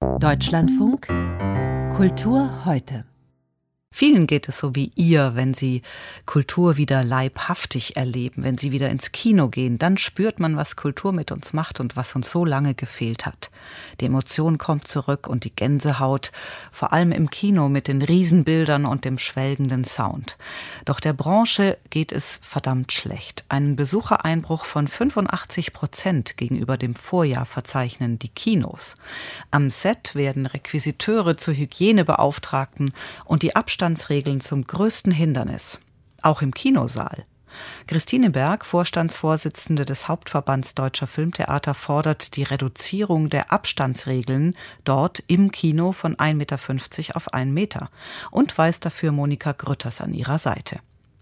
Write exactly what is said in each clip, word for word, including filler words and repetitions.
Deutschlandfunk Kultur heute. Vielen geht es so wie ihr, wenn sie Kultur wieder leibhaftig erleben, wenn sie wieder ins Kino gehen. Dann spürt man, was Kultur mit uns macht und was uns so lange gefehlt hat. Die Emotion kommt zurück und die Gänsehaut, vor allem im Kino mit den Riesenbildern und dem schwelgenden Sound. Doch der Branche geht es verdammt schlecht. Einen Besuchereinbruch von fünfundachtzig Prozent gegenüber dem Vorjahr verzeichnen die Kinos. Am Set werden Requisiteure zu Hygienebeauftragten und die Abstandsregeln zum größten Hindernis. Auch im Kinosaal. Christine Berg, Vorstandsvorsitzende des Hauptverbands Deutscher Filmtheater, fordert die Reduzierung der Abstandsregeln dort im Kino von ein Meter fünfzig auf einen Meter und weist dafür Monika Grütters an ihrer Seite.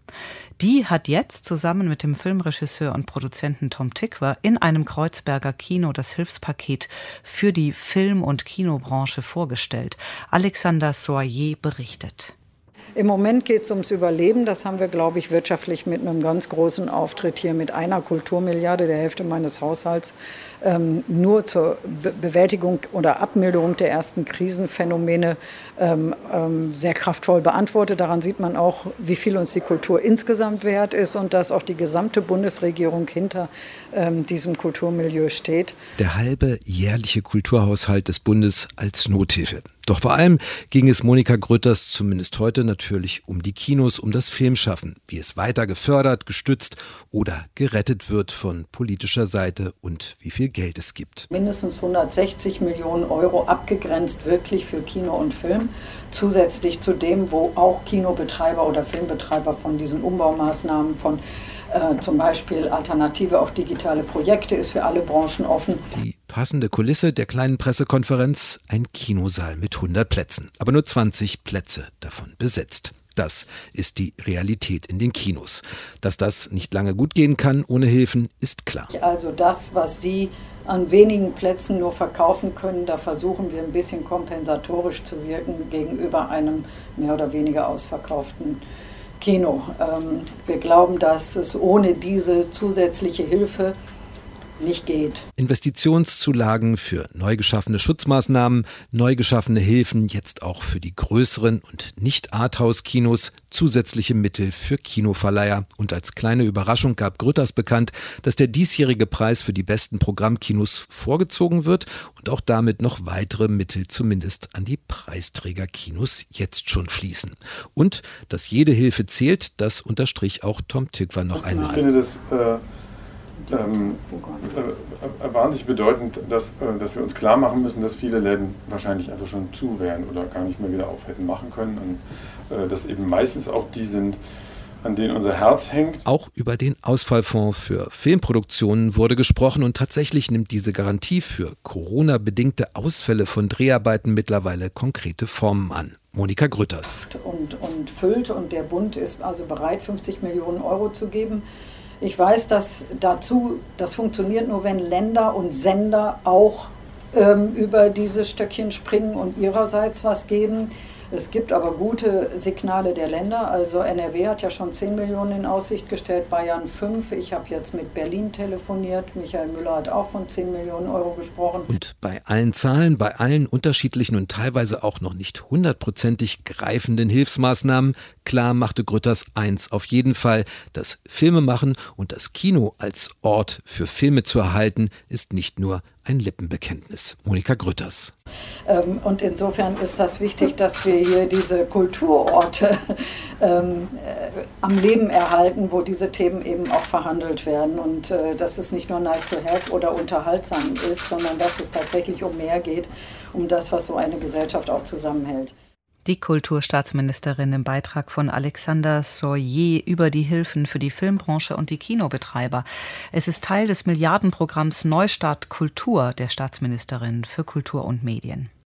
Die hat jetzt zusammen mit dem Filmregisseur und Produzenten Tom Tykwer in einem Kreuzberger Kino das Hilfspaket für die Film- und Kinobranche vorgestellt. Alexander Soyer berichtet. Im Moment geht es ums Überleben. Das haben wir, glaube ich, wirtschaftlich mit einem ganz großen Auftritt hier mit einer Kulturmilliarde, der Hälfte meines Haushalts, ähm, nur zur Be- Bewältigung oder Abmilderung der ersten Krisenphänomene ähm, ähm, sehr kraftvoll beantwortet. Daran sieht man auch, wie viel uns die Kultur insgesamt wert ist und dass auch die gesamte Bundesregierung hinter ähm, diesem Kulturmilieu steht. Der halbe jährliche Kulturhaushalt des Bundes als Nothilfe. Doch vor allem ging es Monika Grütters zumindest heute natürlich um die Kinos, um das Filmschaffen, wie es weiter gefördert, gestützt oder gerettet wird von politischer Seite und wie viel Geld es gibt. Mindestens hundertsechzig Millionen Euro abgegrenzt wirklich für Kino und Film, zusätzlich zu dem, wo auch Kinobetreiber oder Filmbetreiber von diesen Umbaumaßnahmen von Äh, zum Beispiel alternative, auch digitale Projekte, ist für alle Branchen offen. Die passende Kulisse der kleinen Pressekonferenz, ein Kinosaal mit hundert Plätzen, aber nur zwanzig Plätze davon besetzt. Das ist die Realität in den Kinos. Dass das nicht lange gut gehen kann ohne Hilfen, ist klar. Also das, was Sie an wenigen Plätzen nur verkaufen können, da versuchen wir ein bisschen kompensatorisch zu wirken gegenüber einem mehr oder weniger ausverkauften Kino. Ähm, wir glauben, dass es ohne diese zusätzliche Hilfe nicht geht. Investitionszulagen für neu geschaffene Schutzmaßnahmen, neu geschaffene Hilfen, jetzt auch für die größeren und Nicht-Arthouse-Kinos, zusätzliche Mittel für Kinoverleiher. Und als kleine Überraschung gab Grütters bekannt, dass der diesjährige Preis für die besten Programmkinos vorgezogen wird und auch damit noch weitere Mittel zumindest an die Preisträgerkinos jetzt schon fließen. Und dass jede Hilfe zählt, das unterstrich auch Tom Tykwer noch einmal. Ich finde das äh Ähm, äh, wahnsinnig bedeutend, dass, äh, dass wir uns klar machen müssen, dass viele Läden wahrscheinlich einfach schon zu wären oder gar nicht mehr wieder auf hätten machen können und äh, dass eben meistens auch die sind, an denen unser Herz hängt. Auch über den Ausfallfonds für Filmproduktionen wurde gesprochen und tatsächlich nimmt diese Garantie für Corona-bedingte Ausfälle von Dreharbeiten mittlerweile konkrete Formen an. Monika Grütters. Und, und füllt und der Bund ist also bereit, fünfzig Millionen Euro zu geben. Ich weiß, dass dazu, das funktioniert nur, wenn Länder und Sender auch ähm, über dieses Stöckchen springen und ihrerseits was geben. Es gibt aber gute Signale der Länder. Also N R W hat ja schon zehn Millionen in Aussicht gestellt, Bayern fünf. Ich habe jetzt mit Berlin telefoniert. Michael Müller hat auch von zehn Millionen Euro gesprochen. Und bei allen Zahlen, bei allen unterschiedlichen und teilweise auch noch nicht hundertprozentig greifenden Hilfsmaßnahmen, klar machte Grütters eins auf jeden Fall: Das Filmemachen und das Kino als Ort für Filme zu erhalten, ist nicht nur ein Lippenbekenntnis. Monika Grütters. Ähm, und insofern ist das wichtig, dass wir hier diese Kulturorte ähm, äh, am Leben erhalten, wo diese Themen eben auch verhandelt werden. Und äh, dass es nicht nur nice to have oder unterhaltsam ist, sondern dass es tatsächlich um mehr geht, um das, was so eine Gesellschaft auch zusammenhält. Die Kulturstaatsministerin im Beitrag von Alexander Soyer über die Hilfen für die Filmbranche und die Kinobetreiber. Es ist Teil des Milliardenprogramms Neustart Kultur der Staatsministerin für Kultur und Medien.